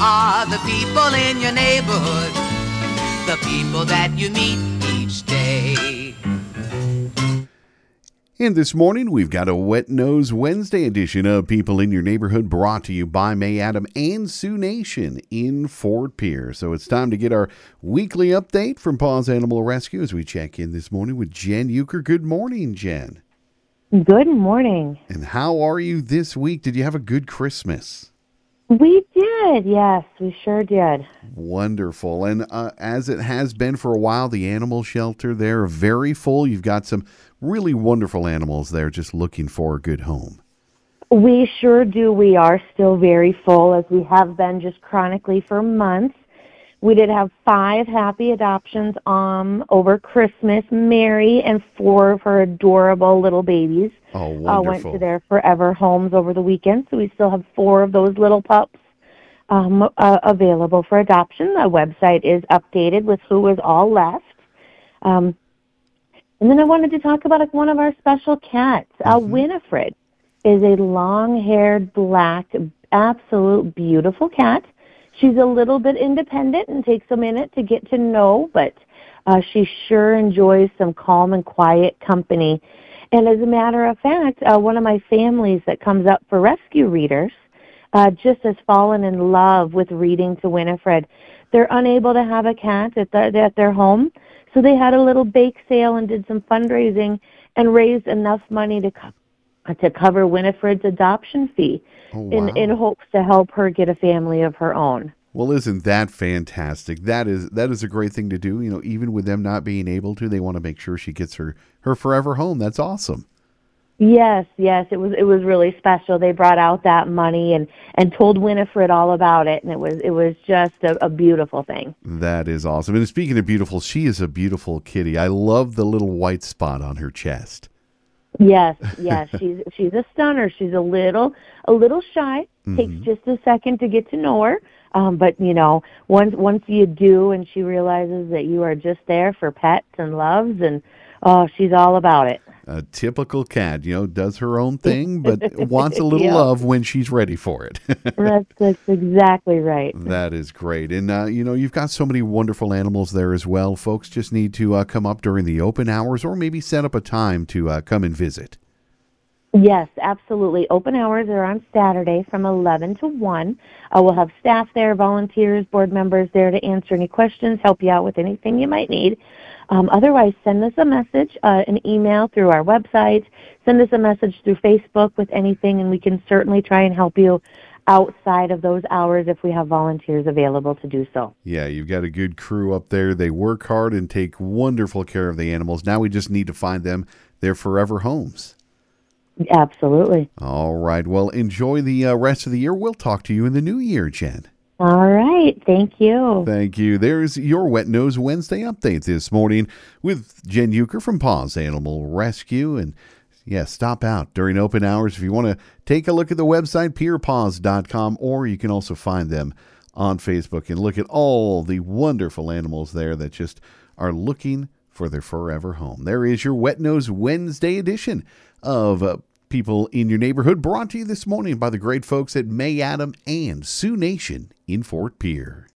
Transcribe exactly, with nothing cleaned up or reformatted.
are the people in your neighborhood, the people that you meet each day. And this morning, we've got a Wet Nose Wednesday edition of People in Your Neighborhood brought to you by May Adam and Sioux Nation in Fort Pierce. So it's time to get our weekly update from Paws Animal Rescue as we check in this morning with Jen Euchre. Good morning, Jen. Good morning. And how are you this week? Did you have a good Christmas? We did, yes, we sure did. Wonderful. And uh, as it has been for a while, the animal shelter there very full. You've got some really wonderful animals there just looking for a good home. We sure do. We are still very full, as we have been just chronically for months. We did have five happy adoptions um, over Christmas. Mary and four of her adorable little babies Oh, uh, wonderful. went to their forever homes over the weekend. So we still have four of those little pups um, uh, available for adoption. The website is updated with who is all left. Um, and then I wanted to talk about one of our special cats. Mm-hmm. Uh, Winifred is a long-haired, black, absolute beautiful cat. She's a little bit independent and takes a minute to get to know, but uh, she sure enjoys some calm and quiet company. And as a matter of fact, uh, one of my families that comes up for rescue readers uh, just has fallen in love with reading to Winifred. They're unable to have a cat at, the, at their home, so they had a little bake sale and did some fundraising and raised enough money to co- to cover Winifred's adoption fee. Oh, wow. in, in hopes to help her get a family of her own. Well, isn't that fantastic? That is that is a great thing to do. You know, even with them not being able to, they want to make sure she gets her, her forever home. That's awesome. Yes, yes, it was it was really special. They brought out that money and, and told Winifred all about it, and it was it was just a, a beautiful thing. That is awesome. And speaking of beautiful, she is a beautiful kitty. I love the little white spot on her chest. Yes, yes, she's she's a stunner. She's a little a little shy. Mm-hmm. Takes just a second to get to know her, um, but you know, once once you do, and she realizes that you are just there for pets and loves, and oh, she's all about it. A typical cat, you know, does her own thing, but wants a little Yep. love when she's ready for it. that's, that's exactly right. That is great. And, uh, you know, you've got so many wonderful animals there as well. Folks just need to uh, come up during the open hours or maybe set up a time to uh, come and visit. Yes, absolutely. Open hours are on Saturday from eleven to one. Uh, we'll have staff there, volunteers, board members there to answer any questions, help you out with anything you might need. Um, otherwise, send us a message, uh, an email through our website. Send us a message through Facebook with anything, and we can certainly try and help you outside of those hours if we have volunteers available to do so. Yeah, you've got a good crew up there. They work hard and take wonderful care of the animals. Now we just need to find them their forever homes. Absolutely. All right. Well, enjoy the uh, rest of the year. We'll talk to you in the new year, Jen. All right. Thank you. Thank you. There's your Wet Nose Wednesday update this morning with Jen Euchre from Paws Animal Rescue. And, yeah, stop out during open hours if you want to take a look at the website, pier paws dot com, or you can also find them on Facebook and look at all the wonderful animals there that just are looking for their forever home. There is your Wet Nose Wednesday edition of uh, People in Your Neighborhood, brought to you this morning by the great folks at May Adam and Sioux Nation in Fort Pierre.